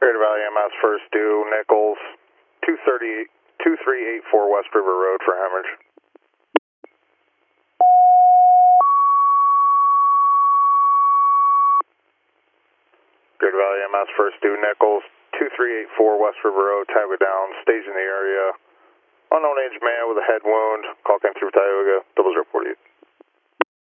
Greater Valley MS first due, Nichols, 2384 West River Road for hemorrhage. Greater Valley MS first due, Nichols, 2384 West River Road, Tioga Downs, stays in the area. Unknown age man with a head wound, call came through Tioga, 0048.